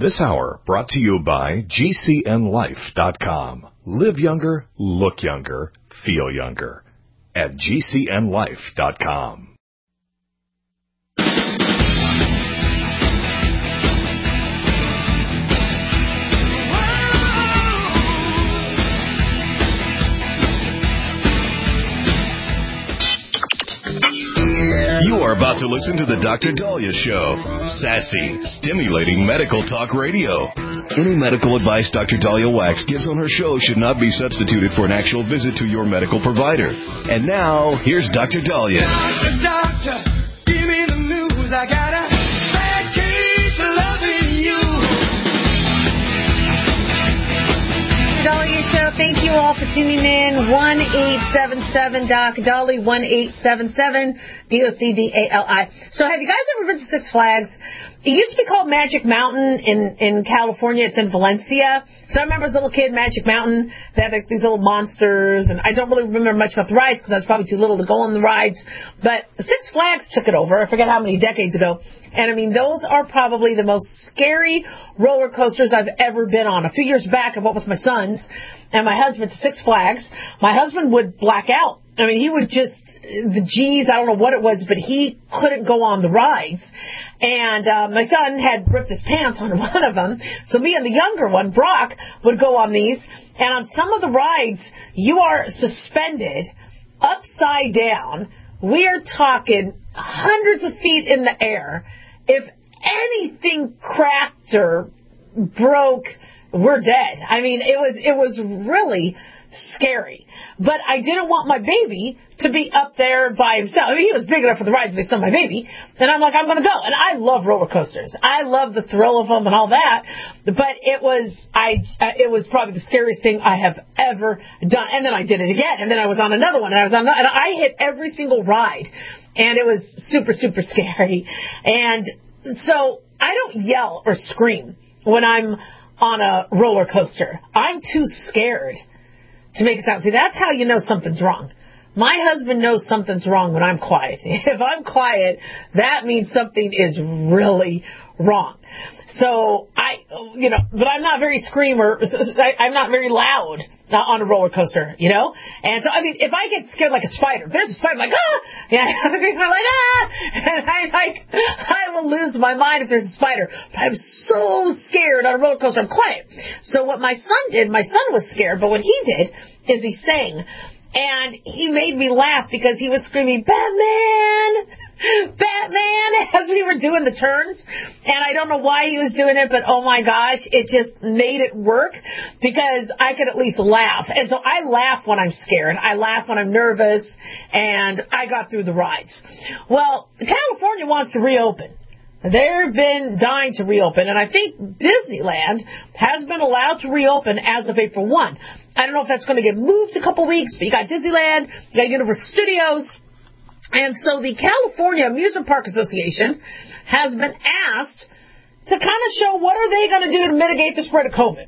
This hour brought to you by GCNLife.com. Live younger, look younger, feel younger at GCNLife.com. You are about to listen to the Dr. Daliah Show. Sassy, stimulating medical talk radio. Any medical advice Dr. Daliah Wax gives on her show should not be substituted for an actual visit to your medical provider. And now, here's Dr. Daliah. Doctor, give me the news. I got a bad case of loving you. Daliah Show. Thank you all for tuning in. 1-877-DOC Dolly, 1-877-DOCDALI. So have you guys ever been to Six Flags? It used to be called Magic Mountain in California. It's in Valencia. So I remember as a little kid, Magic Mountain, they had these little monsters, and I don't really remember much about the rides because I was probably too little to go on the rides. But Six Flags took it over. I forget how many decades ago. And I mean, those are probably the most scary roller coasters I've ever been on. A few years back, I went with my sons and my husband to Six Flags. My husband would black out. I mean, he would just, the G's, I don't know what it was, but he couldn't go on the rides. And my son had ripped his pants on one of them. So me and the younger one, Brock, would go on these. And on some of the rides, you are suspended upside down. We are talking hundreds of feet in the air. If anything cracked or broke, we're dead. I mean, it was really scary. But I didn't want my baby to be up there by himself. I mean, he was big enough for the rides, but he's still my baby. And I'm like, I'm going to go. And I love roller coasters. I love the thrill of them and all that. But it was probably the scariest thing I have ever done. And then I did it again. And then I was on another one. And I hit every single ride. And it was super, super scary. And so I don't yell or scream when I'm on a roller coaster. I'm too scared to make a sound. See, that's how you know something's wrong. My husband knows something's wrong when I'm quiet. If I'm quiet, that means something is really wrong. So but I'm not very screamer. I'm not very loud on a roller coaster, And so, I mean, if I get scared like a spider, there's a spider, I'm like, ah! Yeah, I'm like, ah! And I will lose my mind if there's a spider. But I'm so scared on a roller coaster, I'm quiet. So what my son did, my son was scared, but what he did is he sang. And he made me laugh because he was screaming, Batman! Batman! As we were doing the turns. And I don't know why he was doing it, but oh my gosh, it just made it work because I could at least laugh. And so I laugh when I'm scared. I laugh when I'm nervous. And I got through the rides. Well, California wants to reopen. They've been dying to reopen, and I think Disneyland has been allowed to reopen as of April 1. I don't know if that's going to get moved a couple weeks, but you got Disneyland, you got Universal Studios, and so the California Amusement Park Association has been asked to kind of show what are they going to do to mitigate the spread of COVID.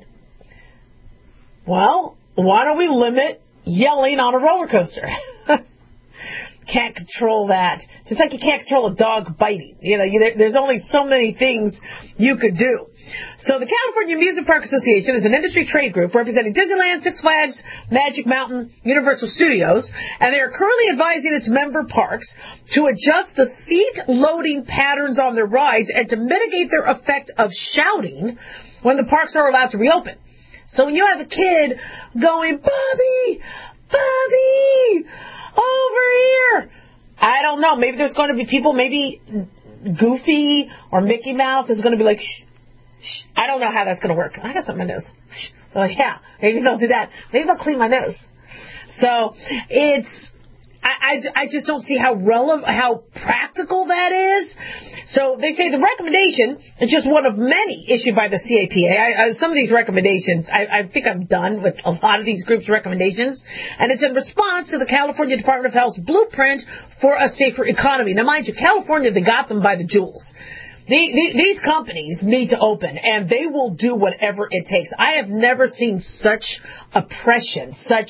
Well, why don't we limit yelling on a roller coaster? Can't control that. Just like you can't control a dog biting. There's only so many things you could do. So the California Amusement Park Association is an industry trade group representing Disneyland, Six Flags, Magic Mountain, Universal Studios, and they are currently advising its member parks to adjust the seat loading patterns on their rides and to mitigate their effect of shouting when the parks are allowed to reopen. So when you have a kid going, Bobby, Bobby, over here. I don't know. Maybe there's going to be people, maybe Goofy or Mickey Mouse is going to be like, shh, shh. I don't know how that's going to work. I got something in my nose. Shh. They're like, yeah, maybe they'll do that. Maybe they'll clean my nose. So I just don't see how practical that is. So they say the recommendation is just one of many issued by the CAPA. Some of these recommendations, I think I'm done with a lot of these groups' recommendations. And it's in response to the California Department of Health's blueprint for a safer economy. Now, mind you, California, they got them by the jewels. These companies need to open, and they will do whatever it takes. I have never seen such oppression, such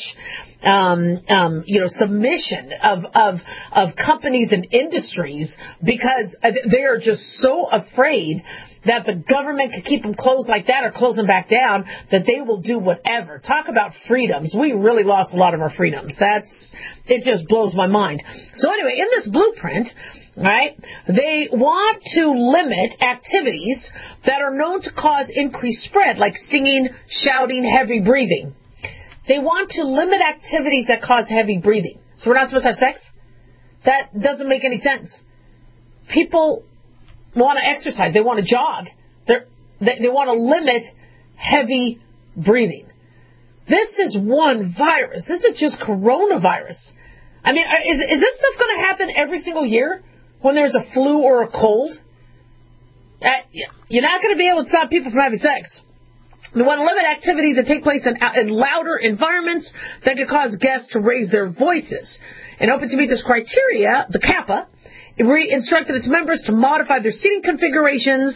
submission of companies and industries because they are just so afraid that the government could keep them closed like that or close them back down, that they will do whatever. Talk about freedoms. We really lost a lot of our freedoms. It just blows my mind. So anyway, in this blueprint, right, they want to limit activities that are known to cause increased spread, like singing, shouting, heavy breathing. They want to limit activities that cause heavy breathing. So we're not supposed to have sex? That doesn't make any sense. People want to exercise. They want to jog. They want to limit heavy breathing. This is one virus. This is just coronavirus. I mean, is this stuff going to happen every single year when there's a flu or a cold? You're not going to be able to stop people from having sex. They want to limit activities that take place in louder environments that could cause guests to raise their voices. And Open to meet this criteria, the CAPA, instructed its members to modify their seating configurations.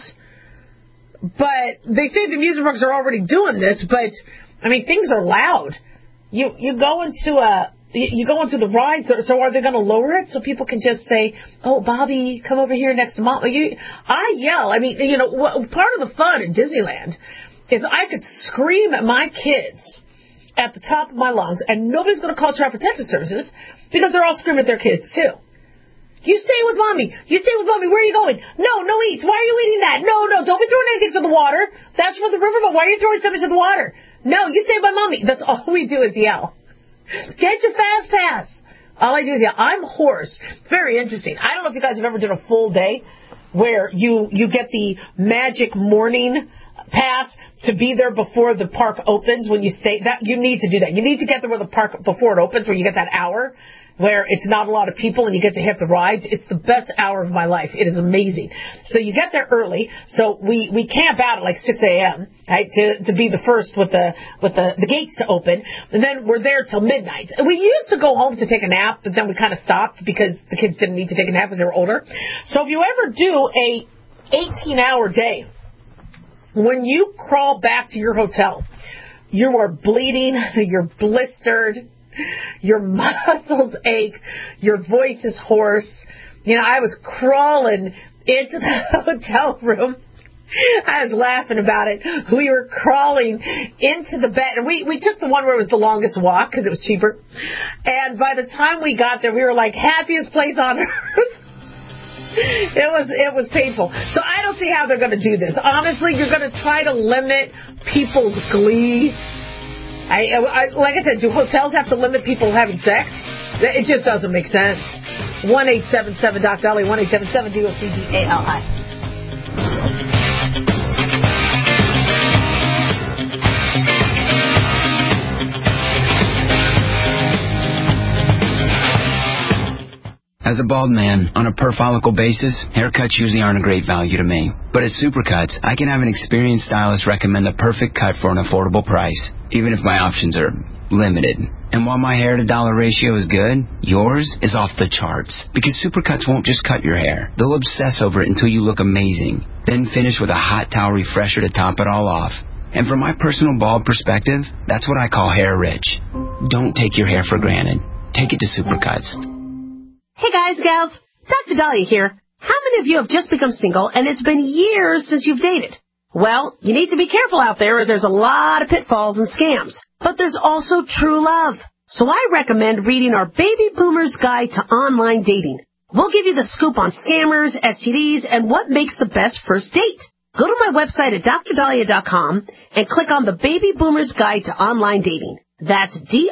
But they say the amusement parks are already doing this, but, I mean, things are loud. You go into the rides, so are they going to lower it so people can just say, oh, Bobby, come over here next to Mom? I yell. I mean, part of the fun in Disneyland is I could scream at my kids at the top of my lungs, and nobody's going to call Child Protective Services because they're all screaming at their kids, too. You stay with Mommy. You stay with Mommy. Where are you going? No eats. Why are you eating that? No, don't be throwing anything to the water. That's for the riverboat. Why are you throwing something to the water? No, you stay by Mommy. That's all we do is yell. Get your fast pass. All I do is yell. I'm hoarse. Very interesting. I don't know if you guys have ever done a full day where you get the magic morning pass to be there before the park opens. When you stay, that you need to do that. You need to get there with the park before it opens, where you get that hour where it's not a lot of people and you get to hit the rides. It's the best hour of my life. It is amazing. So you get there early. So we camp out at like 6 a.m. right, to be the first with the gates to open, and then we're there till midnight. We used to go home to take a nap, but then we kind of stopped because the kids didn't need to take a nap because they were older. So if you ever do a 18-hour day, when you crawl back to your hotel, you are bleeding, you're blistered, your muscles ache, your voice is hoarse. I was crawling into the hotel room. I was laughing about it. We were crawling into the bed, and we took the one where it was the longest walk because it was cheaper. And by the time we got there, we were like, happiest place on earth. It was painful. So I don't see how they're going to do this. Honestly, you're going to try to limit people's glee. Like I said, do hotels have to limit people having sex? It just doesn't make sense. 1-877-DOC-DOLLY, 1-877-DOC-DALI. As a bald man, on a per-follicle basis, haircuts usually aren't a great value to me. But at Supercuts, I can have an experienced stylist recommend the perfect cut for an affordable price, even if my options are limited. And while my hair-to-dollar ratio is good, yours is off the charts. Because Supercuts won't just cut your hair. They'll obsess over it until you look amazing. Then finish with a hot towel refresher to top it all off. And from my personal bald perspective, that's what I call hair rich. Don't take your hair for granted. Take it to Supercuts. Hey guys, gals, Dr. Dahlia here. How many of you have just become single and it's been years since you've dated? Well, you need to be careful out there as there's a lot of pitfalls and scams. But there's also true love. So I recommend reading our Baby Boomer's Guide to Online Dating. We'll give you the scoop on scammers, STDs, and what makes the best first date. Go to my website at drdahlia.com and click on the Baby Boomer's Guide to Online Dating. That's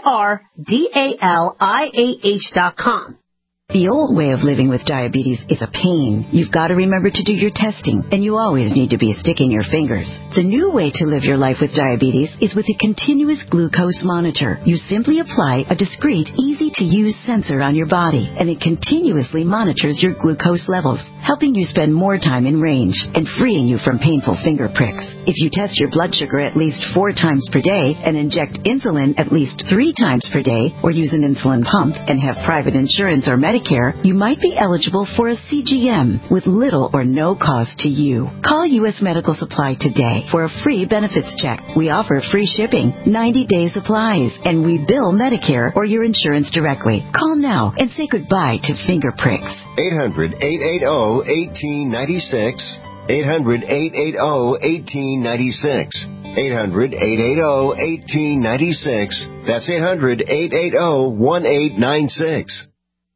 DRDALIAH.com. The old way of living with diabetes is a pain. You've got to remember to do your testing, and you always need to be sticking your fingers. The new way to live your life with diabetes is with a continuous glucose monitor. You simply apply a discreet, easy-to-use sensor on your body, and it continuously monitors your glucose levels, helping you spend more time in range and freeing you from painful finger pricks. If you test your blood sugar at least 4 times per day and inject insulin at least 3 times per day, or use an insulin pump and have private insurance or Medicare, you might be eligible for a CGM with little or no cost to you. Call U.S. Medical Supply today for a free benefits check. We offer free shipping, 90-day supplies, and we bill Medicare or your insurance directly. Call now and say goodbye to finger pricks. 800-880-1896. 800-880-1896. 800-880-1896. That's 800-880-1896.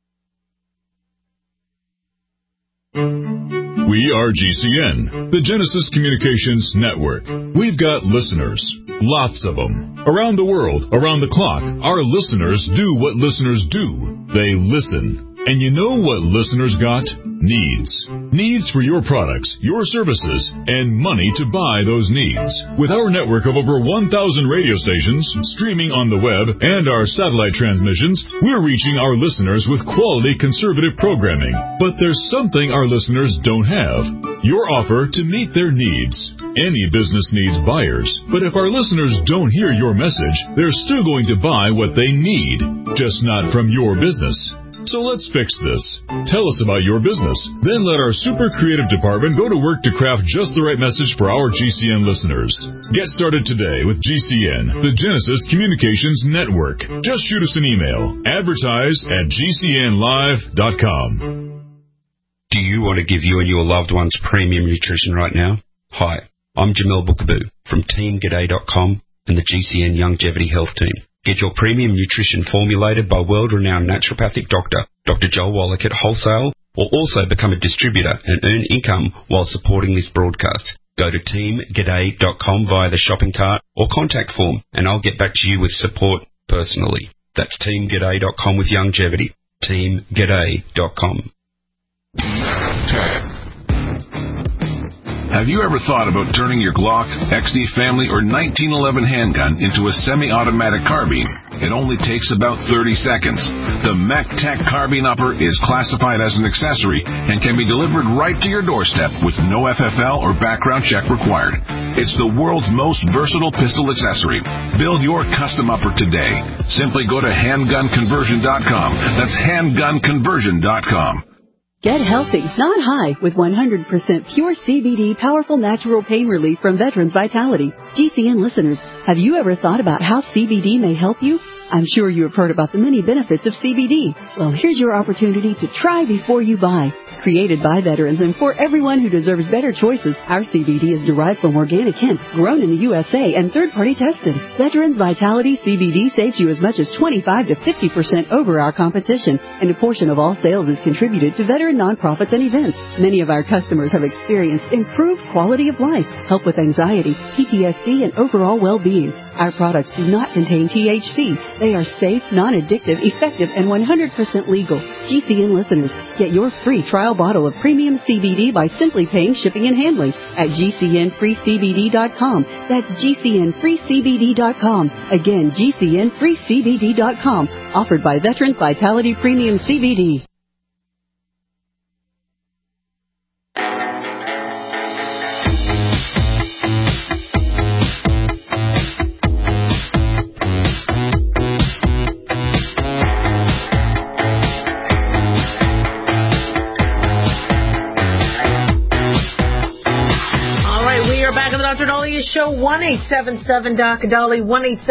We are GCN, the Genesis Communications Network. We've got listeners, lots of them. Around the world, around the clock, our listeners do what listeners do. They listen. And you know what listeners got? Needs. Needs for your products, your services, and money to buy those needs. With our network of over 1,000 radio stations, streaming on the web, and our satellite transmissions, we're reaching our listeners with quality conservative programming. But there's something our listeners don't have. Your offer to meet their needs. Any business needs buyers, but if our listeners don't hear your message, they're still going to buy what they need, just not from your business. So let's fix this. Tell us about your business. Then let our super creative department go to work to craft just the right message for our GCN listeners. Get started today with GCN, the Genesis Communications Network. Just shoot us an email. Advertise@gcnlive.com. Do you want to give you and your loved ones premium nutrition right now? Hi, I'm Jamel Bookaboo from TeamGaday.com and the GCN Longevity Health Team. Get your premium nutrition formulated by world-renowned naturopathic doctor, Dr. Joel Wallach at wholesale, or also become a distributor and earn income while supporting this broadcast. Go to teamgaday.com via the shopping cart or contact form, and I'll get back to you with support personally. That's teamgaday.com with longevity. teamgaday.com. Have you ever thought about turning your Glock, XD Family, or 1911 handgun into a semi-automatic carbine? It only takes about 30 seconds. The MacTac Carbine Upper is classified as an accessory and can be delivered right to your doorstep with no FFL or background check required. It's the world's most versatile pistol accessory. Build your custom upper today. Simply go to handgunconversion.com. That's handgunconversion.com. Get healthy, not high, with 100% pure CBD powerful natural pain relief from Veterans Vitality. GCN listeners, have you ever thought about how CBD may help you? I'm sure you have heard about the many benefits of CBD. Well, here's your opportunity to try before you buy. Created by veterans and for everyone who deserves better choices, our CBD is derived from organic hemp, grown in the USA, and third-party tested. Veterans Vitality CBD saves you as much as 25 to 50% over our competition, and a portion of all sales is contributed to veteran nonprofits and events. Many of our customers have experienced improved quality of life, help with anxiety, PTSD, and overall well-being. Our products do not contain THC. They are safe, non-addictive, effective, and 100% legal. GCN listeners, get your free trial bottle of premium CBD by simply paying shipping and handling at GCNFreeCBD.com. That's GCNFreeCBD.com. Again, GCNFreeCBD.com. Offered by Veterans Vitality Premium CBD. Dr. Dahlia Show, 1-877-DOC-DOLLY,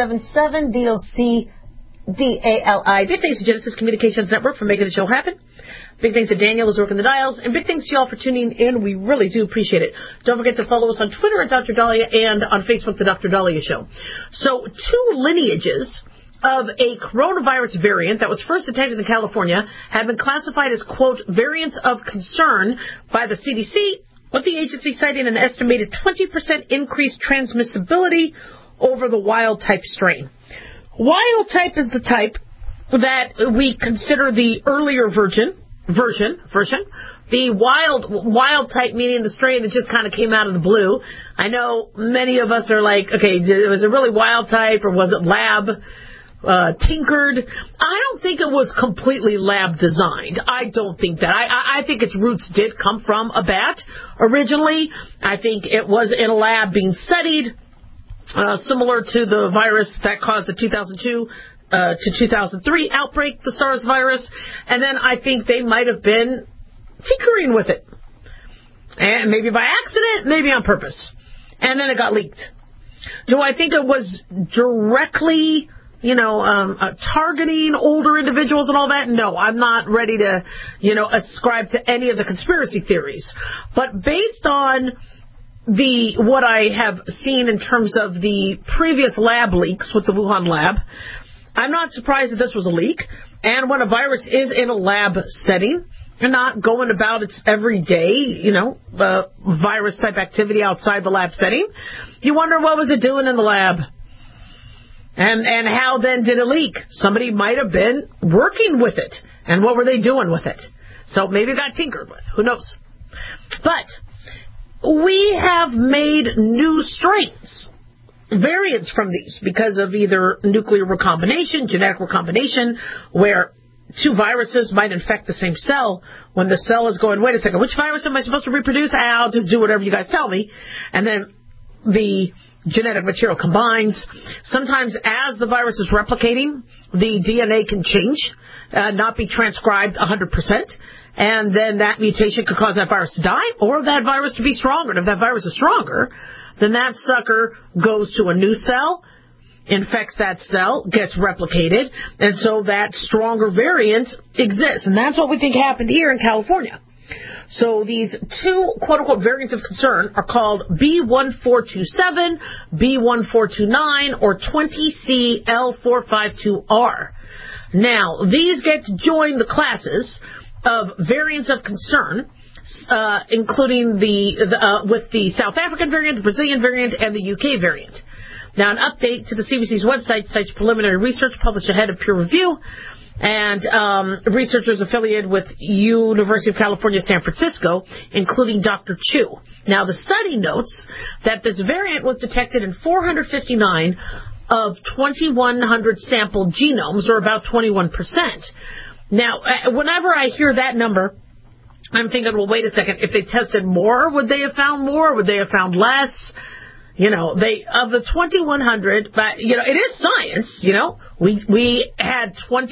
1-877-DOC-DALI. Big thanks to Genesis Communications Network for making the show happen. Big thanks to Daniel who's working the dials. And big thanks to y'all for tuning in. We really do appreciate it. Don't forget to follow us on Twitter at Dr. Dahlia and on Facebook, The Dr. Dahlia Show. So, two lineages of a coronavirus variant that was first detected in California have been classified as, quote, variants of concern by the CDC, with the agency citing an estimated 20% increased transmissibility over the wild-type strain. Wild-type is the type that we consider the earlier version. The wild-type meaning the strain that just kind of came out of the blue. I know many of us are like, okay, was it really wild-type or was it lab tinkered? I don't think it was completely lab designed. I don't think that. I think its roots did come from a bat originally. I think it was in a lab being studied, similar to the virus that caused the 2002 to 2003 outbreak, the SARS virus. And then I think they might have been tinkering with it. And maybe by accident, maybe on purpose. And then it got leaked. Do I think it was directly targeting older individuals and all that. No, I'm not ready to, ascribe to any of the conspiracy theories. But based on what I have seen in terms of the previous lab leaks with the Wuhan lab, I'm not surprised that this was a leak. And when a virus is in a lab setting, you're not going about its everyday, virus-type activity outside the lab setting. You wonder what was it doing in the lab? And how then did it leak? Somebody might have been working with it. And what were they doing with it? So maybe it got tinkered with. Who knows? But we have made new strains, variants from these, because of either nuclear recombination, genetic recombination, where two viruses might infect the same cell when the cell is going, wait a second, which virus am I supposed to reproduce? I'll just do whatever you guys tell me. And then the genetic material combines. Sometimes as the virus is replicating, the DNA can change, not be transcribed 100%, and then that mutation could cause that virus to die or that virus to be stronger. And if that virus is stronger, then that sucker goes to a new cell, infects that cell, gets replicated, and so that stronger variant exists. And that's what we think happened here in California. So these two quote-unquote variants of concern are called B1427, B1429, or 20CL452R. Now, these get to join the classes of variants of concern, including with the South African variant, the Brazilian variant, and the UK variant. Now, an update to the CDC's website cites preliminary research published ahead of peer review, and researchers affiliated with University of California, San Francisco, including Dr. Chu. Now, the study notes that this variant was detected in 459 of 2,100 sampled genomes, or about 21%. Now, whenever I hear that number, I'm thinking, well, wait a second, if they tested more, would they have found more? Would they have found less? Of the 2,100, but, it is science, We had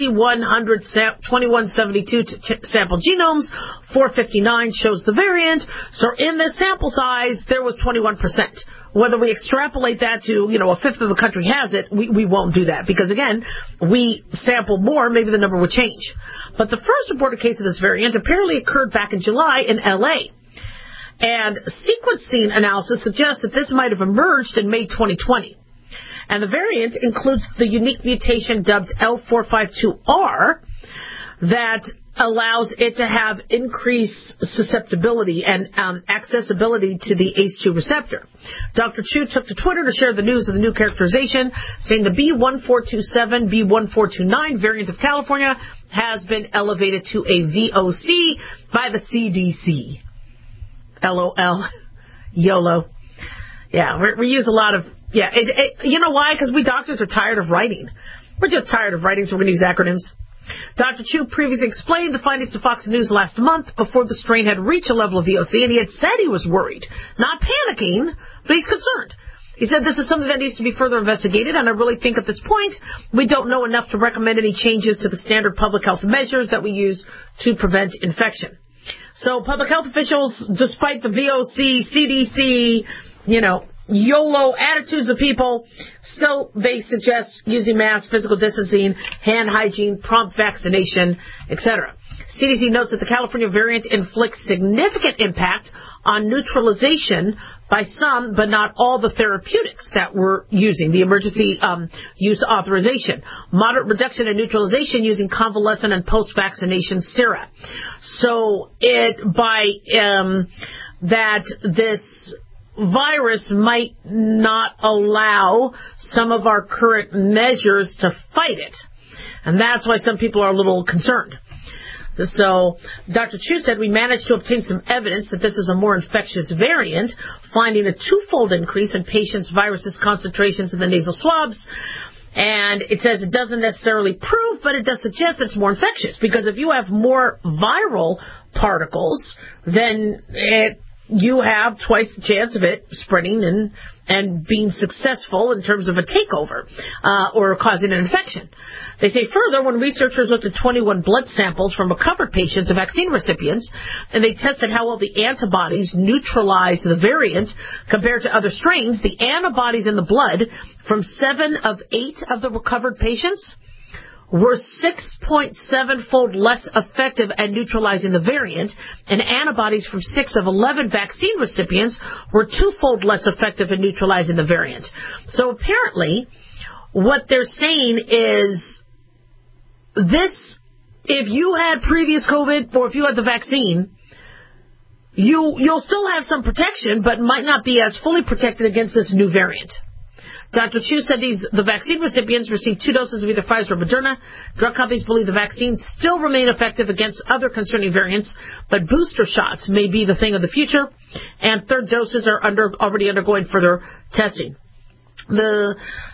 2,172 sample genomes, 459 shows the variant, so in this sample size, there was 21%. Whether we extrapolate that to, a fifth of the country has it, we won't do that, because again, we sampled more, maybe the number would change. But the first reported case of this variant apparently occurred back in July in LA. And sequencing analysis suggests that this might have emerged in May 2020. And the variant includes the unique mutation dubbed L452R that allows it to have increased susceptibility and accessibility to the ACE2 receptor. Dr. Chu took to Twitter to share the news of the new characterization, saying the B1427, B1429 variant of California has been elevated to a VOC by the CDC. LOL. YOLO. Yeah, we use a lot of, you know why? Because we doctors are tired of writing. We're just tired of writing, so we're going to use acronyms. Dr. Chu previously explained the findings to Fox News last month before the strain had reached a level of VOC, and he had said he was worried. Not panicking, but he's concerned. He said this is something that needs to be further investigated, and I really think at this point we don't know enough to recommend any changes to the standard public health measures that we use to prevent infection. So public health officials, despite the VOC, CDC, YOLO attitudes of people, still they suggest using masks, physical distancing, hand hygiene, prompt vaccination, etc. CDC notes that the California variant inflicts significant impact on neutralization by some, but not all, the therapeutics that we're using, the emergency use authorization. Moderate reduction in neutralization using convalescent and post-vaccination sera. So that this virus might not allow some of our current measures to fight it. And that's why some people are a little concerned. So Dr. Chu said we managed to obtain some evidence that this is a more infectious variant, finding a twofold increase in patients' viruses concentrations in the nasal swabs. And it says it doesn't necessarily prove, but it does suggest it's more infectious, because if you have more viral particles, then it you have twice the chance of it spreading and being successful in terms of a takeover or causing an infection. They say further, when researchers looked at 21 blood samples from recovered patients and vaccine recipients, and they tested how well the antibodies neutralize the variant compared to other strains, the antibodies in the blood from 7 of 8 of the recovered patients were 6.7-fold less effective at neutralizing the variant, and antibodies from 6 of 11 vaccine recipients were 2-fold less effective at neutralizing the variant. So apparently, what they're saying is this, if you had previous COVID or if you had the vaccine, you'll still have some protection, but might not be as fully protected against this new variant. Dr. Chu said the vaccine recipients received 2 doses of either Pfizer or Moderna. Drug companies believe the vaccines still remain effective against other concerning variants, but booster shots may be the thing of the future, and third doses are already undergoing further testing. We're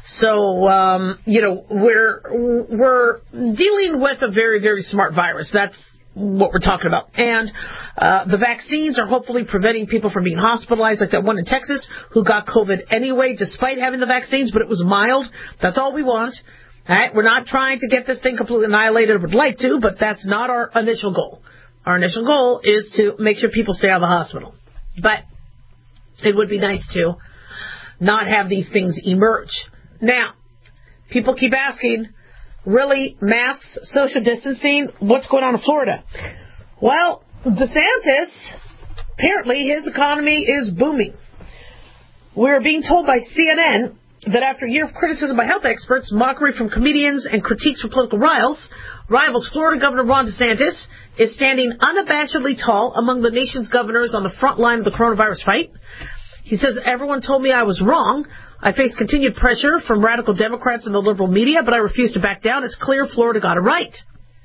dealing with a very, very smart virus. That's what we're talking about. And the vaccines are hopefully preventing people from being hospitalized, like that one in Texas who got COVID anyway, despite having the vaccines, but it was mild. That's all we want. All right? We're not trying to get this thing completely annihilated. Would like to, but that's not our initial goal. Our initial goal is to make sure people stay out of the hospital. But it would be nice to not have these things emerge. Now, people keep asking, really, masks, social distancing, what's going on in Florida? Well, DeSantis, apparently his economy is booming. We're being told by CNN that after a year of criticism by health experts, mockery from comedians, and critiques from political rivals, Florida Governor Ron DeSantis is standing unabashedly tall among the nation's governors on the front line of the coronavirus fight. He says, everyone told me I was wrong. I face continued pressure from radical Democrats and the liberal media, but I refuse to back down. It's clear Florida got it right.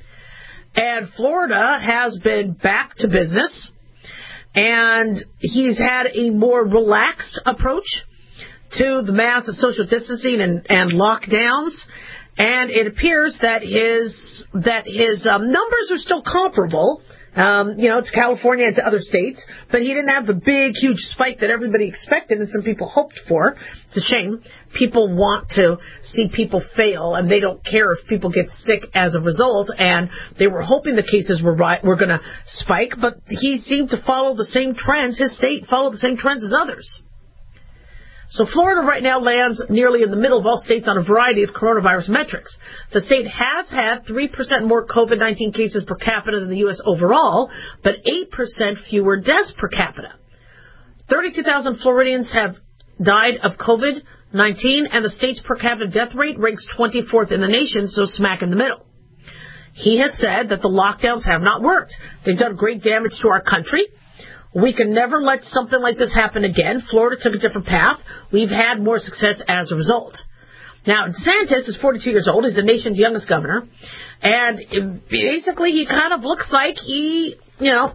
And Florida has been back to business, and he's had a more relaxed approach to the mass of social distancing and lockdowns. And it appears that his numbers are still comparable, to California and to other states, but he didn't have the big, huge spike that everybody expected and some people hoped for. It's a shame. People want to see people fail, and they don't care if people get sick as a result, and they were hoping the cases were going to spike, but he seemed to follow the same trends. His state followed the same trends as others. So Florida right now lands nearly in the middle of all states on a variety of coronavirus metrics. The state has had 3% more COVID-19 cases per capita than the U.S. overall, but 8% fewer deaths per capita. 32,000 Floridians have died of COVID-19, and the state's per capita death rate ranks 24th in the nation, so smack in the middle. He has said that the lockdowns have not worked. They've done great damage to our country. We can never let something like this happen again. Florida took a different path. We've had more success as a result. Now, DeSantis is 42 years old. He's the nation's youngest governor. And basically, he kind of looks like is he going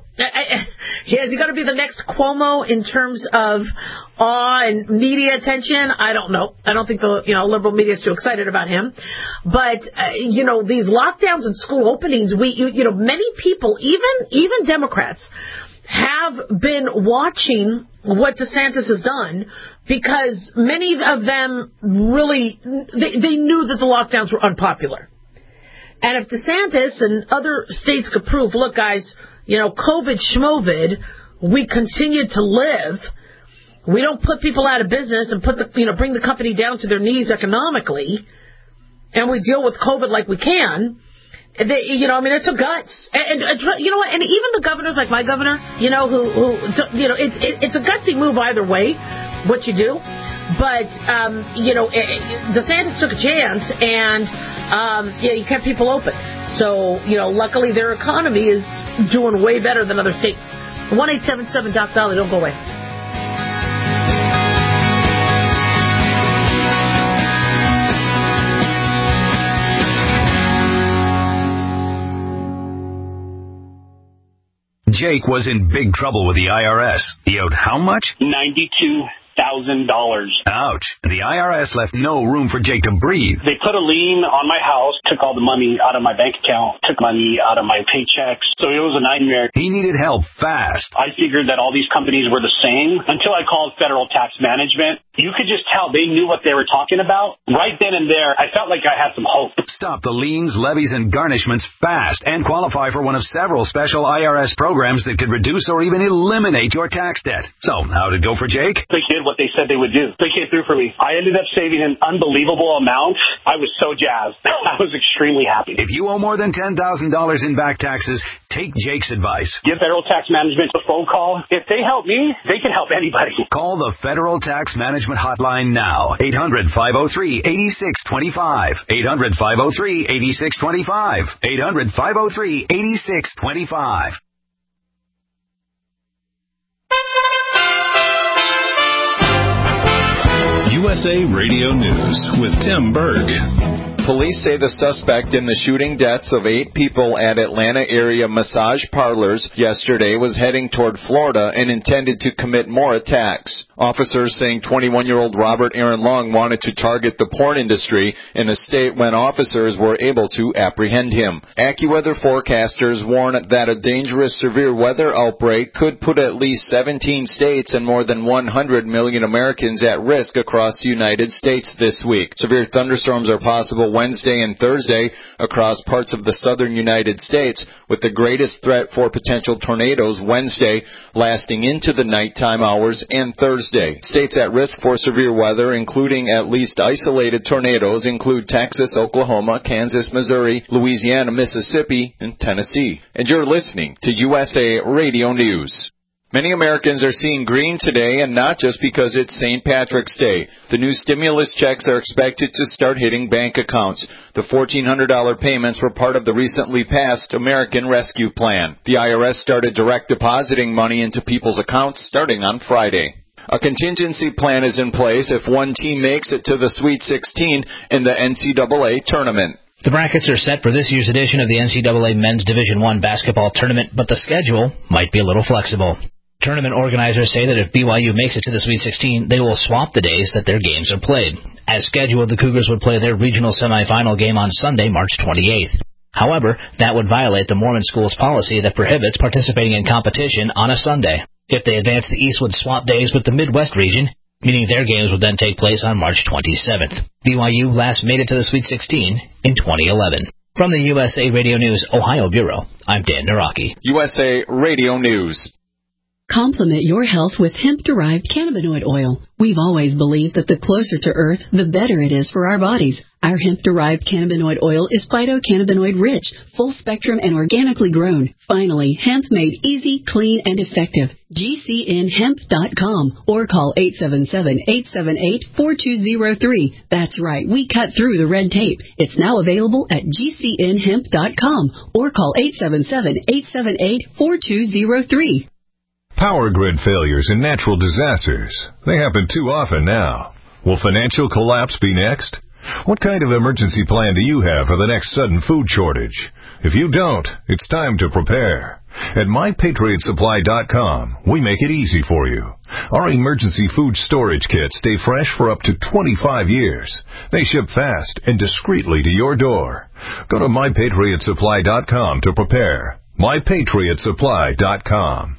to be the next Cuomo in terms of awe and media attention? I don't know. I don't think the liberal media is too excited about him. But these lockdowns and school openings, many people, even Democrats, have been watching what DeSantis has done because many of them really, they knew that the lockdowns were unpopular. And if DeSantis and other states could prove, look, guys, COVID schmovid, we continue to live. We don't put people out of business and bring the company down to their knees economically, and we deal with COVID like we can. It's a guts. And you know what? And even the governors, like my governor, it's a gutsy move either way, what you do. But, DeSantis took a chance, and, he kept people open. So, luckily their economy is doing way better than other states. 1-877-DOC-DOLLY. Don't go away. Jake was in big trouble with the IRS. He owed how much? $92,000. Ouch. The IRS left no room for Jake to breathe. They put a lien on my house, took all the money out of my bank account, took money out of my paychecks. So it was a nightmare. He needed help fast. I figured that all these companies were the same until I called Federal Tax Management. You could just tell they knew what they were talking about. Right then and there, I felt like I had some hope. Stop the liens, levies, and garnishments fast and qualify for one of several special IRS programs that could reduce or even eliminate your tax debt. So, how did it go for Jake? They did what they said they would do. They came through for me. I ended up saving an unbelievable amount. I was so jazzed. I was extremely happy. If you owe more than $10,000 in back taxes, take Jake's advice. Give Federal Tax Management a phone call. If they help me, they can help anybody. Call the Federal Tax Management Hotline now. 800-503-8625. 800-503-8625. 800-503-8625. USA Radio News with Tim Berg. Police say the suspect in the shooting deaths of 8 people at Atlanta area massage parlors yesterday was heading toward Florida and intended to commit more attacks. Officers saying 21-year-old Robert Aaron Long wanted to target the porn industry in a state when officers were able to apprehend him. AccuWeather forecasters warn that a dangerous severe weather outbreak could put at least 17 states and more than 100 million Americans at risk across the United States this week. Severe thunderstorms are possible Wednesday and Thursday across parts of the southern United States, with the greatest threat for potential tornadoes Wednesday lasting into the nighttime hours and Thursday. States at risk for severe weather, including at least isolated tornadoes, include Texas, Oklahoma, Kansas, Missouri, Louisiana, Mississippi, and Tennessee. And you're listening to USA Radio News. Many Americans are seeing green today, and not just because it's St. Patrick's Day. The new stimulus checks are expected to start hitting bank accounts. The $1,400 payments were part of the recently passed American Rescue Plan. The IRS started direct depositing money into people's accounts starting on Friday. A contingency plan is in place if one team makes it to the Sweet 16 in the NCAA tournament. The brackets are set for this year's edition of the NCAA Men's Division I basketball tournament, but the schedule might be a little flexible. Tournament organizers say that if BYU makes it to the Sweet 16, they will swap the days that their games are played. As scheduled, the Cougars would play their regional semifinal game on Sunday, March 28th. However, that would violate the Mormon school's policy that prohibits participating in competition on a Sunday. If they advance, the East would swap days with the Midwest region, meaning their games would then take place on March 27th. BYU last made it to the Sweet 16 in 2011. From the USA Radio News Ohio Bureau, I'm Dan Naraki. USA Radio News. Complement your health with hemp-derived cannabinoid oil. We've always believed that the closer to Earth, the better it is for our bodies. Our hemp-derived cannabinoid oil is phytocannabinoid-rich, full-spectrum, and organically grown. Finally, hemp made easy, clean, and effective. GCNhemp.com or call 877-878-4203. That's right, we cut through the red tape. It's now available at GCNhemp.com or call 877-878-4203. Power grid failures and natural disasters. They happen too often now. Will financial collapse be next? What kind of emergency plan do you have for the next sudden food shortage? If you don't, it's time to prepare. At MyPatriotSupply.com, we make it easy for you. Our emergency food storage kits stay fresh for up to 25 years. They ship fast and discreetly to your door. Go to MyPatriotSupply.com to prepare. MyPatriotSupply.com.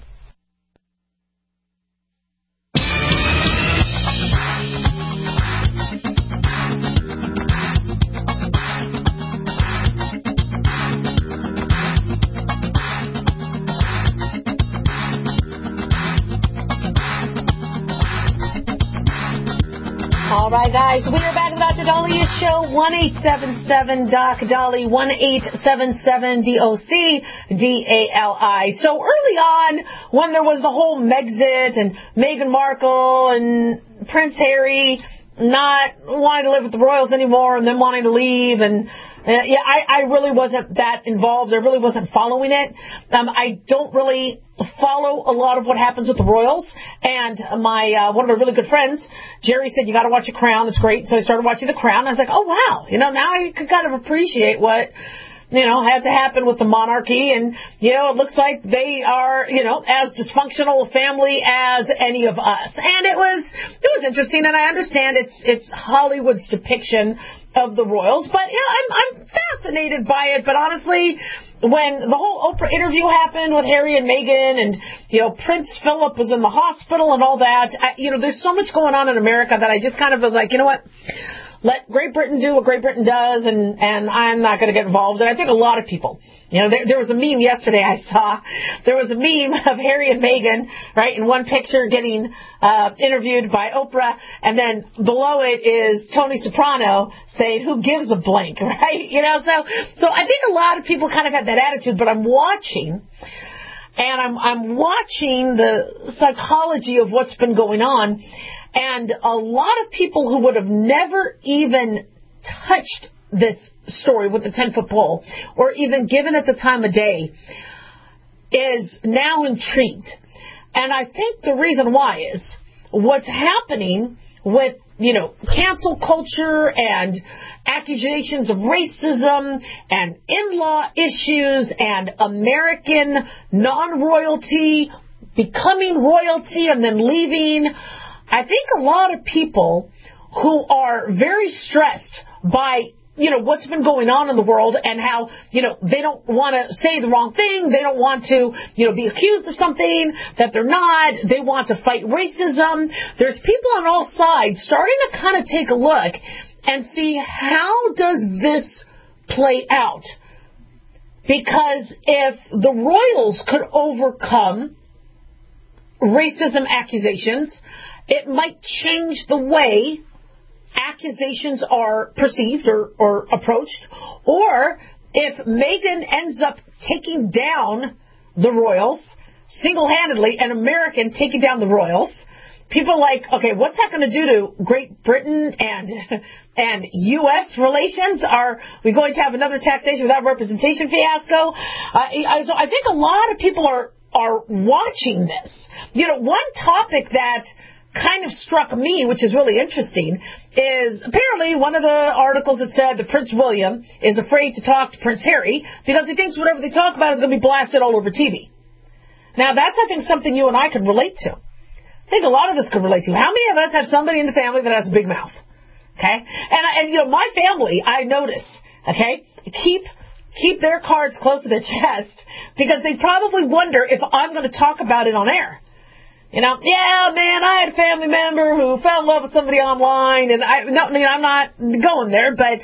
All right, guys, we are back with Dr. Dalia's show, 1-877-DOC-DALI, 1-877-DOC-DALI. So early on, when there was the whole Megxit and Meghan Markle and Prince Harry not wanting to live with the royals anymore and then wanting to leave, and I really wasn't that involved. I really wasn't following it. I don't really follow a lot of what happens with the royals. And my one of my really good friends, Jerry, said, you got to watch The Crown. It's great. So I started watching The Crown. I was like, oh, wow. Now I could kind of appreciate what had to happen with the monarchy, and, it looks like they are, as dysfunctional a family as any of us. And it was interesting, and I understand it's Hollywood's depiction of the royals, but, I'm fascinated by it. But honestly, when the whole Oprah interview happened with Harry and Meghan, and, Prince Philip was in the hospital and all that, there's so much going on in America that I just kind of was like, you know what? Let Great Britain do what Great Britain does, and I'm not going to get involved. And I think a lot of people, there was a meme yesterday I saw. There was a meme of Harry and Meghan, right, in one picture getting interviewed by Oprah, and then below it is Tony Soprano saying, "Who gives a blank," right? So I think a lot of people kind of had that attitude, but I'm watching. And I'm watching the psychology of what's been going on. And a lot of people who would have never even touched this story with the 10-foot pole or even given it the time of day is now intrigued. And I think the reason why is what's happening with, cancel culture and accusations of racism and in-law issues and American non-royalty becoming royalty and then leaving. I think a lot of people who are very stressed by, what's been going on in the world and how, they don't want to say the wrong thing. They don't want to, be accused of something that they're not. They want to fight racism. There's people on all sides starting to kind of take a look and see how does this play out. Because if the royals could overcome racism accusations, it might change the way accusations are perceived or approached. Or if Meghan ends up taking down the royals single-handedly, an American taking down the royals, people are like, okay, what's that going to do to Great Britain and U.S. relations? Are we going to have another taxation without representation fiasco? So I think a lot of people are watching this. One topic that kind of struck me, which is really interesting, is apparently one of the articles that said that Prince William is afraid to talk to Prince Harry because he thinks whatever they talk about is going to be blasted all over TV. Now, that's, I think, something you and I could relate to. I think a lot of us could relate to. How many of us have somebody in the family that has a big mouth? Okay? And my family, I notice, okay, keep their cards close to their chest because they probably wonder if I'm going to talk about it on air. Yeah, man, I had a family member who fell in love with somebody online, and I'm not going there, but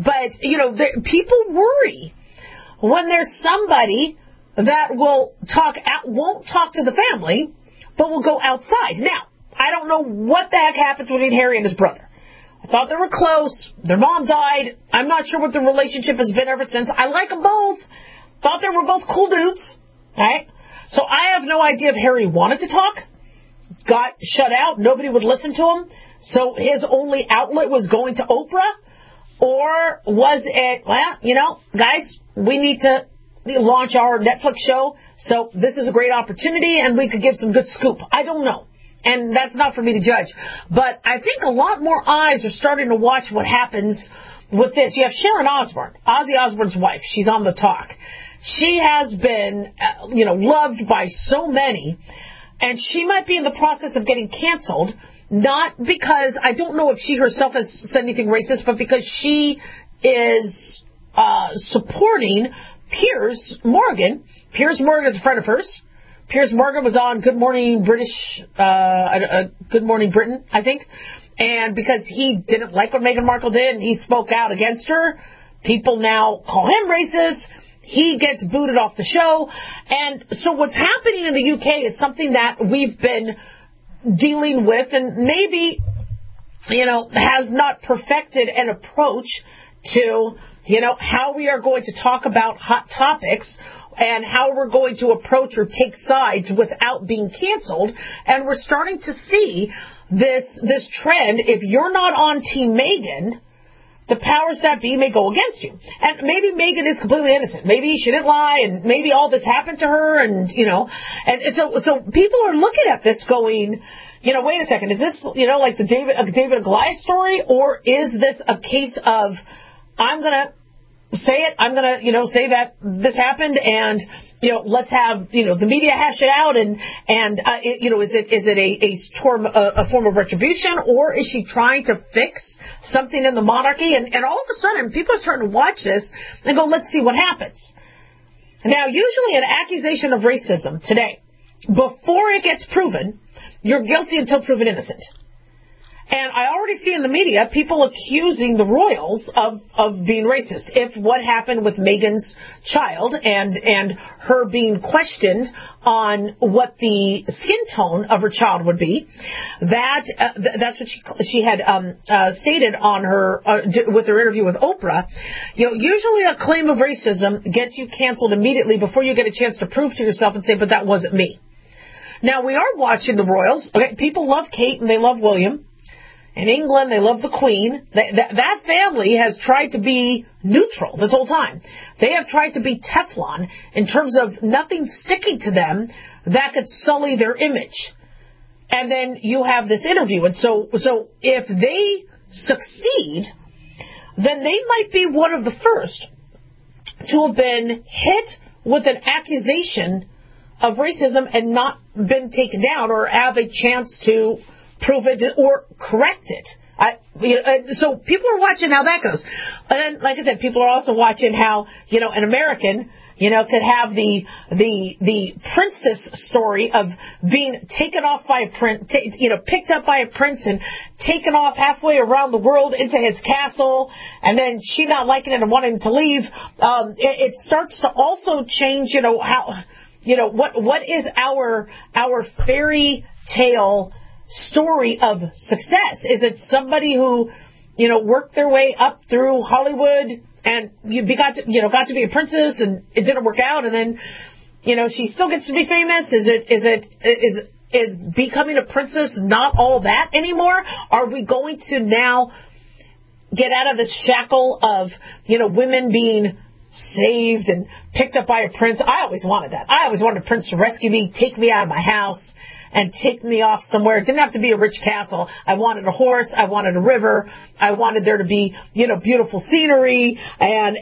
people worry when there's somebody that won't talk to the family, but will go outside. Now, I don't know what the heck happened between Harry and his brother. I thought they were close. Their mom died. I'm not sure what the relationship has been ever since. I like them both. Thought they were both cool dudes. Right? So I have no idea if Harry wanted to talk, got shut out, nobody would listen to him, so his only outlet was going to Oprah, or was it, well, guys, we need to launch our Netflix show, so this is a great opportunity, and we could give some good scoop. I don't know, and that's not for me to judge, but I think a lot more eyes are starting to watch what happens with this. You have Sharon Osbourne, Ozzy Osbourne's wife. She's on the talk. She has been, loved by so many, and she might be in the process of getting canceled, not because, I don't know if she herself has said anything racist, but because she is supporting Piers Morgan. Piers Morgan is a friend of hers. Piers Morgan was on Good Morning Britain, I think. And because he didn't like what Meghan Markle did and he spoke out against her, people now call him racist. He gets booted off the show. And so what's happening in the UK is something that we've been dealing with and maybe, has not perfected an approach to, how we are going to talk about hot topics and how we're going to approach or take sides without being canceled. And we're starting to see this trend. If you're not on Team Meghan, the powers that be may go against you. And maybe Meghan is completely innocent. Maybe she didn't lie, and maybe all this happened to her, and so people are looking at this going, wait a second, is this, like the David and Goliath story, or is this a case of, I'm going to say it. I'm going to, say that this happened, and let's have the media hash it out. And is it a form of retribution, or is she trying to fix something in the monarchy? And all of a sudden, people are starting to watch this and go, let's see what happens. Now, usually an accusation of racism today, before it gets proven, you're guilty until proven innocent. And I already see in the media people accusing the royals of being racist. If what happened with Meghan's child and her being questioned on what the skin tone of her child would be, that's what she had stated on her with her interview with Oprah. Usually a claim of racism gets you canceled immediately before you get a chance to prove to yourself and say, but that wasn't me. Now, we are watching the royals. Okay, people love Kate and they love William. In England, they love the Queen. That family has tried to be neutral this whole time. They have tried to be Teflon in terms of nothing sticking to them that could sully their image. And then you have this interview. And so if they succeed, then they might be one of the first to have been hit with an accusation of racism and not been taken down or have a chance to prove it or correct it. So people are watching how that goes. And then, like I said, people are also watching how, an American, could have the princess story of being taken off by a prince, picked up by a prince and taken off halfway around the world into his castle, and then she not liking it and wanting to leave. It starts to also change, how, what is our fairy tale story of success? Is it somebody who, worked their way up through Hollywood and got to be a princess and it didn't work out, and then, she still gets to be famous? Is becoming a princess not all that anymore? Are we going to now get out of this shackle of, women being saved and picked up by a prince? I always wanted that. I always wanted a prince to rescue me, take me out of my house, and take me off somewhere. It didn't have to be a rich castle. I wanted a horse. I wanted a river. I wanted there to be, beautiful scenery, and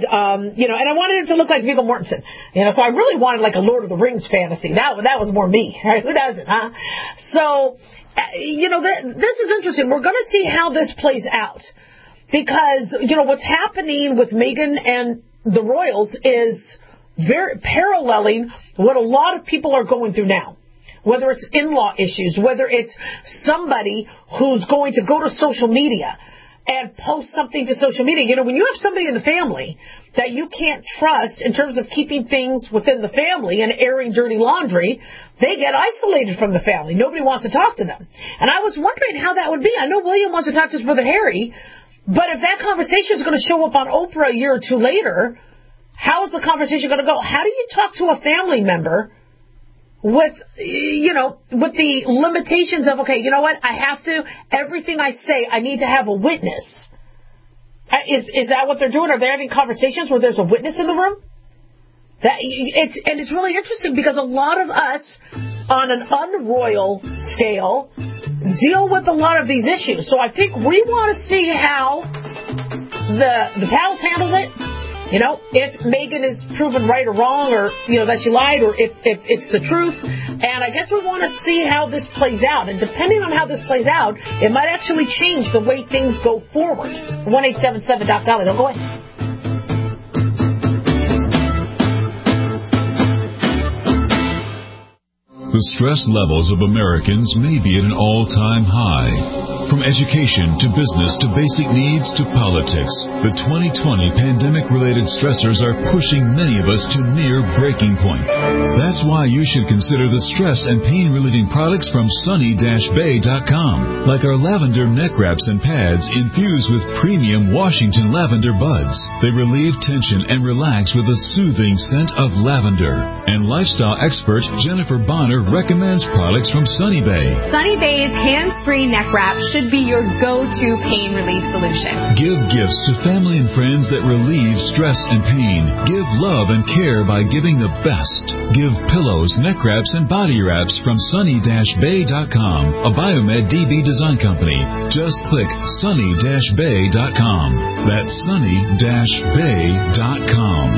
I wanted it to look like Viggo Mortensen. So I really wanted like a Lord of the Rings fantasy. That was more me. Right? Who doesn't, huh? So, this is interesting. We're going to see how this plays out, because, what's happening with Meghan and the royals is very paralleling what a lot of people are going through now. Whether it's in-law issues, whether it's somebody who's going to go to social media and post something to social media. When you have somebody in the family that you can't trust in terms of keeping things within the family and airing dirty laundry, they get isolated from the family. Nobody wants to talk to them. And I was wondering how that would be. I know William wants to talk to his brother Harry, but if that conversation is going to show up on Oprah a year or two later, how is the conversation going to go? How do you talk to a family member with the limitations of, okay, everything I say, I need to have a witness. Is that what they're doing? Are they having conversations where there's a witness in the room? It's really interesting, because a lot of us on an unroyal scale deal with a lot of these issues. So I think we want to see how the palace handles it. If Meghan is proven right or wrong, or, that she lied, or if it's the truth. And I guess we want to see how this plays out. And depending on how this plays out, it might actually change the way things go forward. 1-877-DOC-DOLLY. Don't go ahead. The stress levels of Americans may be at an all-time high. From education to business to basic needs to politics, the 2020 pandemic-related stressors are pushing many of us to near breaking point. That's why you should consider the stress and pain-relieving products from sunny-bay.com, like our lavender neck wraps and pads infused with premium Washington lavender buds. They relieve tension and relax with a soothing scent of lavender. And lifestyle expert Jennifer Bonner recommends products from Sunny Bay. Sunny Bay's hands-free neck wrap should should be your go-to pain relief solution. Give gifts to family and friends that relieve stress and pain. Give love and care by giving the best. Give pillows, neck wraps, and body wraps from sunny-bay.com, a Biomed DB design company. Just click sunny-bay.com. That's sunny-bay.com.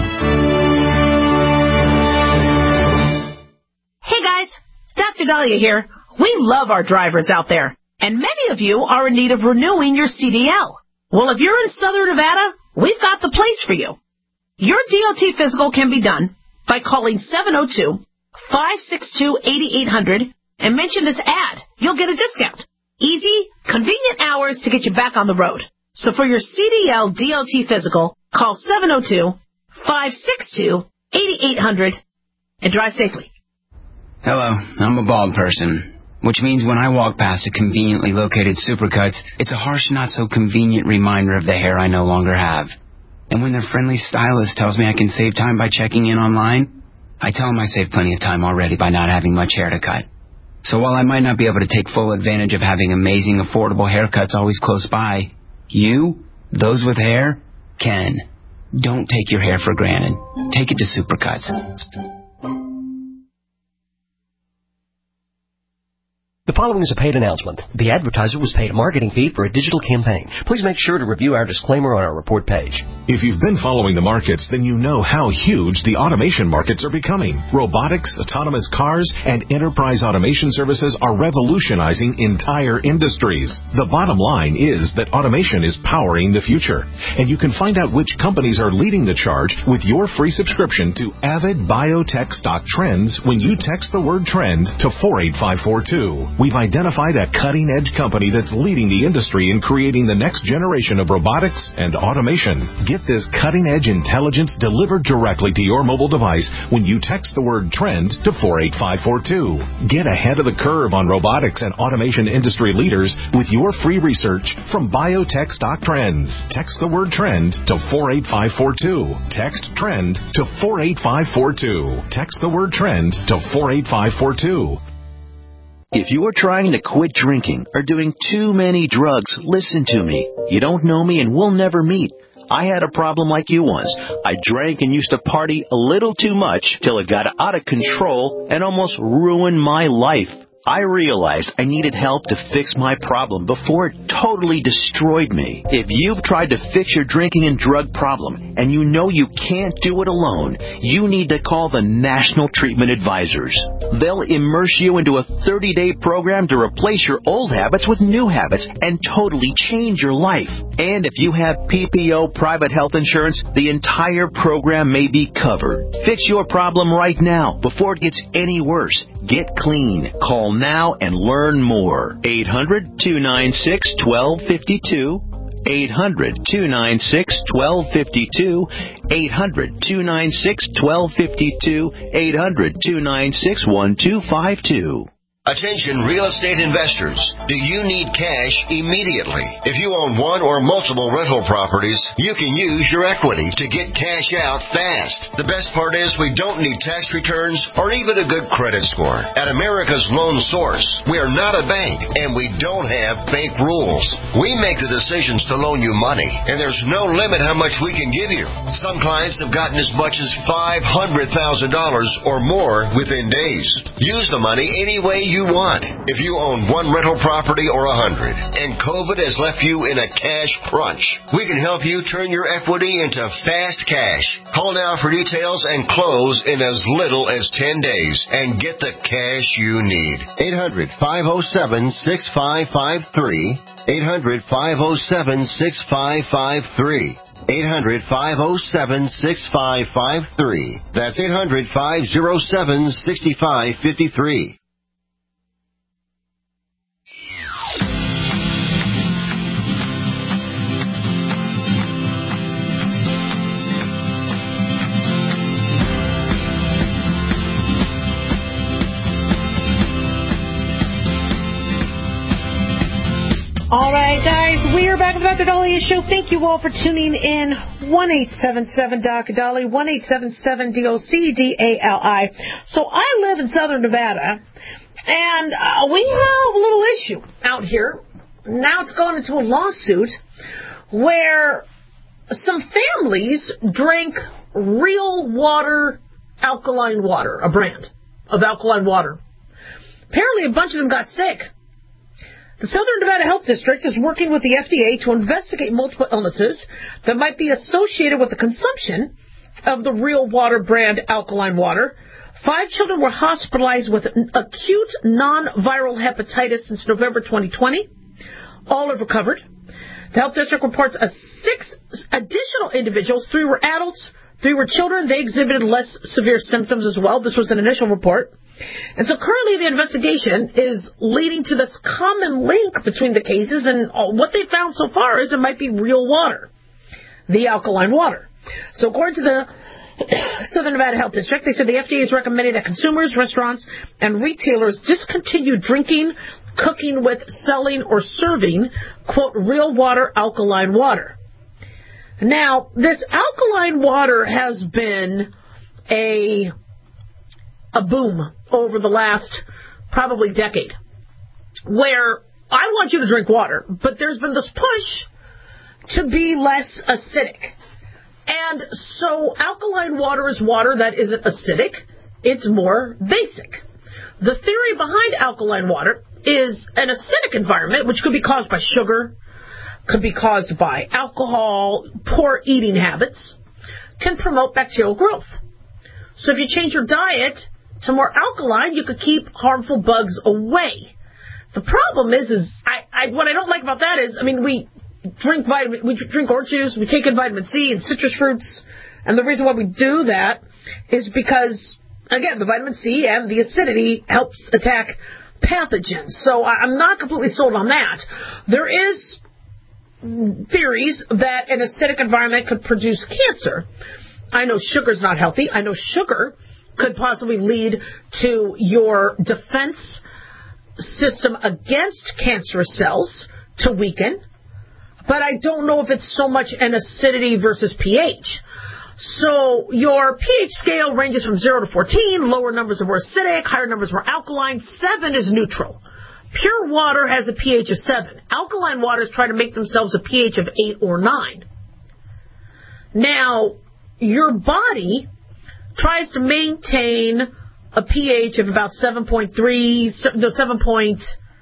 Hey guys, Dr. Dahlia here. We love our drivers out there, and many of you are in need of renewing your CDL. Well, if you're in Southern Nevada, we've got the place for you. Your DOT physical can be done by calling 702-562-8800 and mention this ad. You'll get a discount. Easy, convenient hours to get you back on the road. So for your CDL DOT physical, call 702-562-8800 and drive safely. Hello, I'm a bald person, which means when I walk past a conveniently located Supercuts, it's a harsh, not-so-convenient reminder of the hair I no longer have. And when their friendly stylist tells me I can save time by checking in online, I tell them I saved plenty of time already by not having much hair to cut. So while I might not be able to take full advantage of having amazing, affordable haircuts always close by, you, those with hair, can. Don't take your hair for granted. Take it to Supercuts. The following is a paid announcement. The advertiser was paid a marketing fee for a digital campaign. Please make sure to review our disclaimer on our report page. If you've been following the markets, then you know how huge the automation markets are becoming. Robotics, autonomous cars, and enterprise automation services are revolutionizing entire industries. The bottom line is that automation is powering the future. And you can find out which companies are leading the charge with your free subscription to Avid Biotech Stock Trends when you text the word trend to 48542. We've identified a cutting-edge company that's leading the industry in creating the next generation of robotics and automation. Get this cutting-edge intelligence delivered directly to your mobile device when you text the word trend to 48542. Get ahead of the curve on robotics and automation industry leaders with your free research from Biotech Stock Trends. Text the word trend to 48542. Text trend to 48542. Text the word trend to 48542. If you are trying to quit drinking or doing too many drugs, listen to me. You don't know me and we'll never meet. I had a problem like you once. I drank and used to party a little too much till it got out of control and almost ruined my life. I realized I needed help to fix my problem before it totally destroyed me. If you've tried to fix your drinking and drug problem and you know you can't do it alone, you need to call the National Treatment Advisors. They'll immerse you into a 30-day program to replace your old habits with new habits and totally change your life. And if you have PPO private health insurance, the entire program may be covered. Fix your problem right now before it gets any worse. Get clean. Call now and learn more. 800-296-1252. 800-296-1252. 800-296-1252. 800-296-1252. Attention real estate investors. Do you need cash immediately? If you own one or multiple rental properties, you can use your equity to get cash out fast. The best part is we don't need tax returns or even a good credit score. At America's Loan Source, we are not a bank and we don't have bank rules. We make the decisions to loan you money and there's no limit how much we can give you. Some clients have gotten as much as $500,000 or more within days. Use the money any way you want. If you own one rental property or 100 and COVID has left you in a cash crunch, we can help you turn your equity into fast cash. Call now for details and close in as little as 10 days and get the cash you need. 800-507-6553. 800-507-6553. 800-507-6553. That's 800-507-6553. All right, guys, we are back with the Dr. Dahlia Show. Thank you all for tuning in. 1-877-Dr. 1-877-DOC-DALI. So I live in Southern Nevada, and we have a little issue out here now it's gone into a lawsuit where some families drank Real Water alkaline water, a brand of alkaline water. Apparently, a bunch of them got sick. The Southern Nevada Health District is working with the FDA to investigate multiple illnesses that might be associated with the consumption of the Real Water brand alkaline water. 5 children were hospitalized with acute non-viral hepatitis since November 2020. All have recovered. The health district reports 6 additional individuals. 3 were adults, 3 were children. They exhibited less severe symptoms as well. This was an initial report. And so currently the investigation is leading to this common link between the cases, and what they found so far is it might be real water, the alkaline water. So according to the Southern Nevada Health District, they said the FDA is recommending that consumers, restaurants, and retailers discontinue drinking, cooking with, selling, or serving, quote, real water alkaline water. Now, this alkaline water has been a boom over the last probably decade, where I want you to drink water, but there's been this push to be less acidic. And so alkaline water is water that isn't acidic, it's more basic. The theory behind alkaline water is an acidic environment, which could be caused by sugar, could be caused by alcohol, poor eating habits, can promote bacterial growth. So if you change your diet to more alkaline, you could keep harmful bugs away. The problem is what I don't like about that is, we drink orange juice, we take in vitamin C and citrus fruits, and the reason why we do that is because, again, the vitamin C and the acidity helps attack pathogens. So I'm not completely sold on that. There is theories that an acidic environment could produce cancer. I know sugar's not healthy. I know sugar could possibly lead to your defense system against cancerous cells to weaken. But I don't know if it's so much an acidity versus pH. So your pH scale ranges from 0 to 14. Lower numbers are more acidic, higher numbers more alkaline. 7 is neutral. Pure water has a pH of 7. Alkaline waters try to make themselves a pH of 8 or 9. Now, your body tries to maintain a pH of about 7.3, no, 7.2.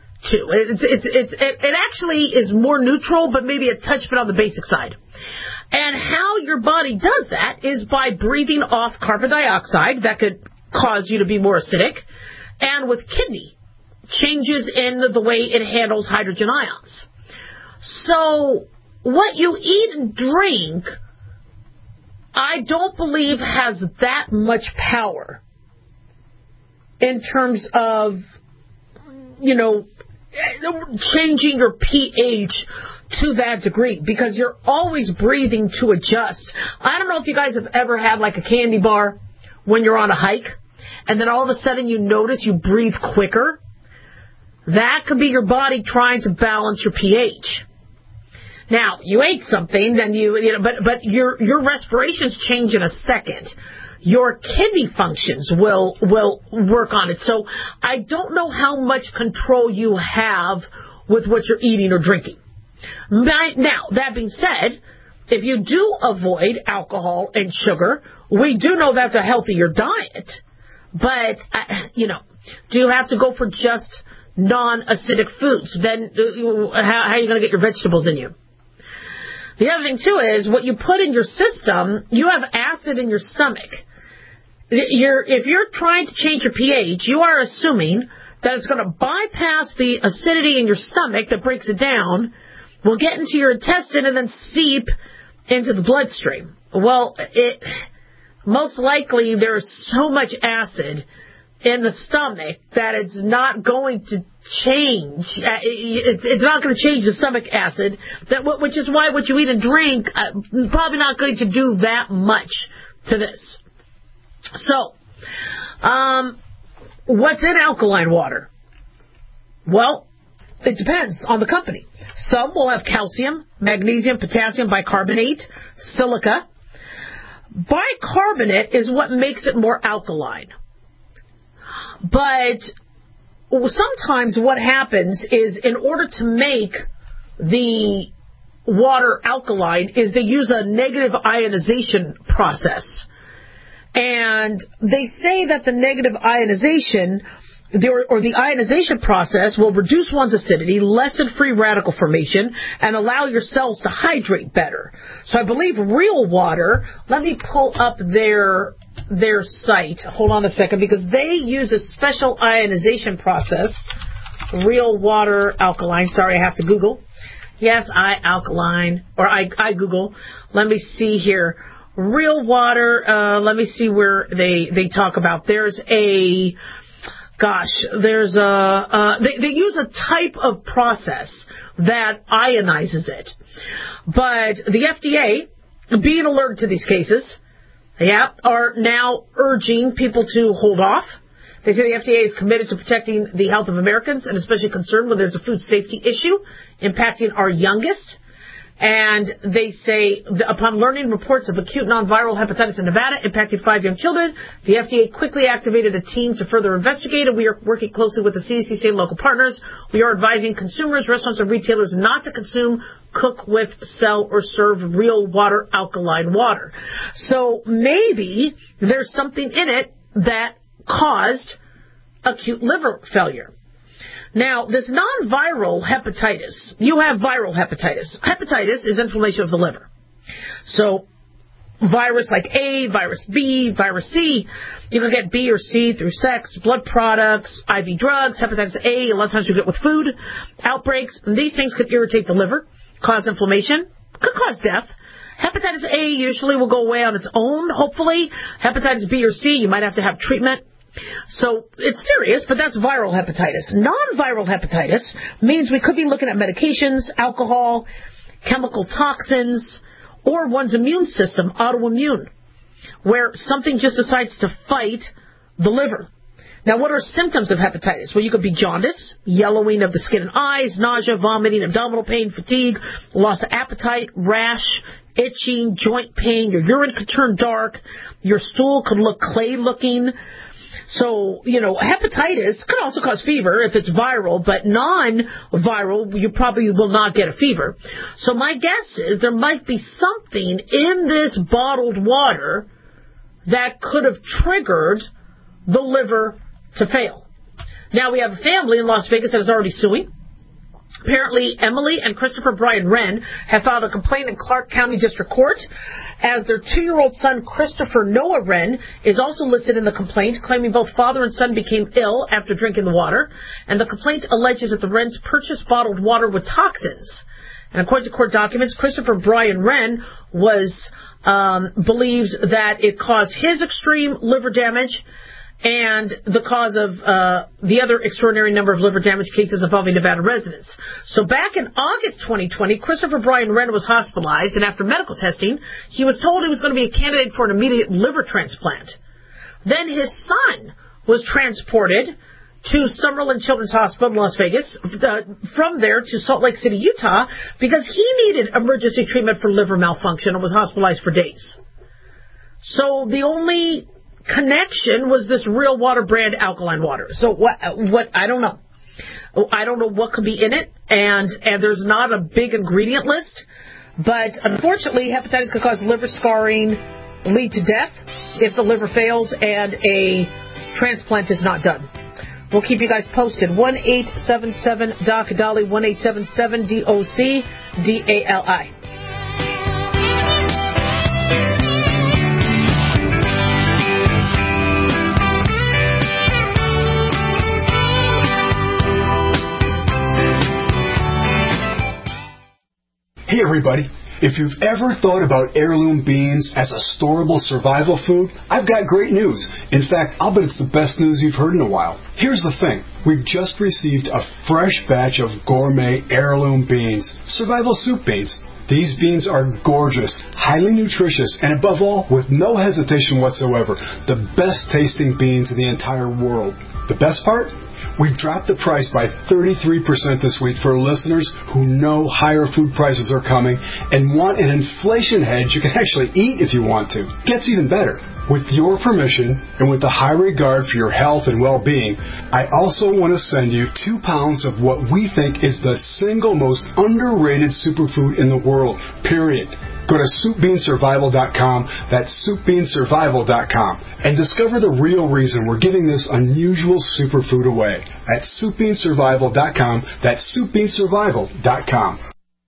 It actually is more neutral, but maybe a touch bit on the basic side. And how your body does that is by breathing off carbon dioxide that could cause you to be more acidic, and with kidney changes in the way it handles hydrogen ions. So what you eat and drink, I don't believe has that much power in terms of, changing your pH to that degree, because you're always breathing to adjust. I don't know if you guys have ever had like a candy bar when you're on a hike, and then all of a sudden you notice you breathe quicker. That could be your body trying to balance your pH. Now, you ate something, then but your respirations change in a second. Your kidney functions will work on it. So I don't know how much control you have with what you're eating or drinking. Now, that being said, if you do avoid alcohol and sugar, we do know that's a healthier diet. But, do you have to go for just non-acidic foods? Then how are you going to get your vegetables in you? The other thing, too, is what you put in your system, you have acid in your stomach. If you're trying to change your pH, you are assuming that it's going to bypass the acidity in your stomach that breaks it down, will get into your intestine, and then seep into the bloodstream. Well, most likely there's so much acid in the stomach that it's not going to change. It's not going to change the stomach acid, which is why what you eat and drink probably not going to do that much to this. So, what's in alkaline water? Well, it depends on the company. Some will have calcium, magnesium, potassium, bicarbonate, silica. Bicarbonate is what makes it more alkaline. But sometimes what happens is in order to make the water alkaline is they use a negative ionization process. And they say that the negative ionization or the ionization process will reduce one's acidity, lessen free radical formation, and allow your cells to hydrate better. So I believe Real Water, let me pull up their site. Hold on a second, because they use a special ionization process. Real Water Alkaline. Sorry, I have to Google. Yes, I Google. Let me see here. Real Water, let me see where they talk about. They use a type of process that ionizes it. But the FDA, being alert to these cases, are now urging people to hold off. They say the FDA is committed to protecting the health of Americans and especially concerned when there's a food safety issue impacting our youngest. And they say, upon learning reports of acute non-viral hepatitis in Nevada impacting 5 young children, the FDA quickly activated a team to further investigate, and we are working closely with the CDC, state and local partners. We are advising consumers, restaurants, and retailers not to consume, cook with, sell, or serve Real Water alkaline water. So maybe there's something in it that caused acute liver failure. Now, this non-viral hepatitis, you have viral hepatitis. Hepatitis is inflammation of the liver. So, virus like A, virus B, virus C, you can get B or C through sex, blood products, IV drugs. Hepatitis A, a lot of times you get with food, outbreaks. And these things could irritate the liver, cause inflammation, could cause death. Hepatitis A usually will go away on its own, hopefully. Hepatitis B or C, you might have to have treatment. So it's serious, but that's viral hepatitis. Non-viral hepatitis means we could be looking at medications, alcohol, chemical toxins, or one's immune system, autoimmune, where something just decides to fight the liver. Now, what are symptoms of hepatitis? Well, you could be jaundice, yellowing of the skin and eyes, nausea, vomiting, abdominal pain, fatigue, loss of appetite, rash, itching, joint pain. Your urine could turn dark. Your stool could look clay-looking. So, hepatitis could also cause fever if it's viral, but non-viral, you probably will not get a fever. So my guess is there might be something in this bottled water that could have triggered the liver to fail. Now, we have a family in Las Vegas that is already suing. Apparently, Emily and Christopher Brian Wren have filed a complaint in Clark County District Court, as their 2-year-old son, Christopher Noah Wren, is also listed in the complaint, claiming both father and son became ill after drinking the water. And the complaint alleges that the Wrens purchased bottled water with toxins. And according to court documents, Christopher Brian Wren believes that it caused his extreme liver damage and the cause of the other extraordinary number of liver damage cases involving Nevada residents. So back in August 2020, Christopher Brian Wren was hospitalized, and after medical testing, he was told he was going to be a candidate for an immediate liver transplant. Then his son was transported to Summerlin Children's Hospital in Las Vegas, from there to Salt Lake City, Utah, because he needed emergency treatment for liver malfunction and was hospitalized for days. So the only connection was this Real Water brand alkaline water. So what I don't know. I don't know what could be in it, and there's not a big ingredient list, but unfortunately hepatitis could cause liver scarring, lead to death if the liver fails and a transplant is not done. We'll keep you guys posted. 1-877-DOC-DOLLY, 1-877-DOC-DALI. Hey everybody, if you've ever thought about heirloom beans as a storable survival food, I've got great news. In fact, I'll bet it's the best news you've heard in a while. Here's the thing. We've just received a fresh batch of gourmet heirloom beans, survival soup beans. These beans are gorgeous, highly nutritious, and above all, with no hesitation whatsoever, the best tasting beans in the entire world. The best part? We've dropped the price by 33% this week for listeners who know higher food prices are coming and want an inflation hedge you can actually eat if you want to. Gets even better. With your permission, and with a high regard for your health and well-being, I also want to send you 2 pounds of what we think is the single most underrated superfood in the world, period. Go to SoupBeanSurvival.com, that's SoupBeanSurvival.com, and discover the real reason we're giving this unusual superfood away at SoupBeanSurvival.com, that's SoupBeanSurvival.com.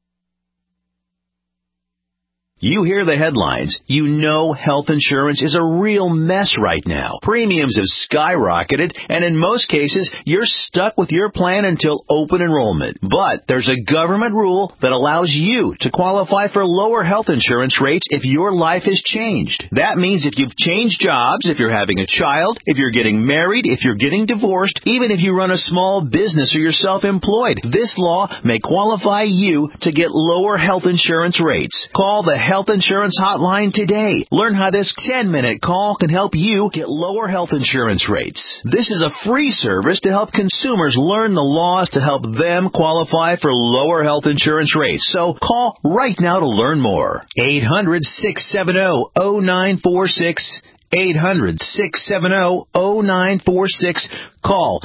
You hear the headlines. You know health insurance is a real mess right now. Premiums have skyrocketed, and in most cases, you're stuck with your plan until open enrollment. But there's a government rule that allows you to qualify for lower health insurance rates if your life has changed. That means if you've changed jobs, if you're having a child, if you're getting married, if you're getting divorced, even if you run a small business or you're self-employed, this law may qualify you to get lower health insurance rates. Call the Health Insurance Hotline today. Learn how this 10-minute call can help you get lower health insurance rates. This is a free service to help consumers learn the laws to help them qualify for lower health insurance rates. So call right now to learn more. 800-670-0946. 800-670-0946. Call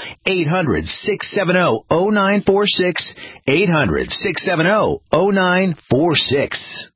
800-670-0946. 800-670-0946.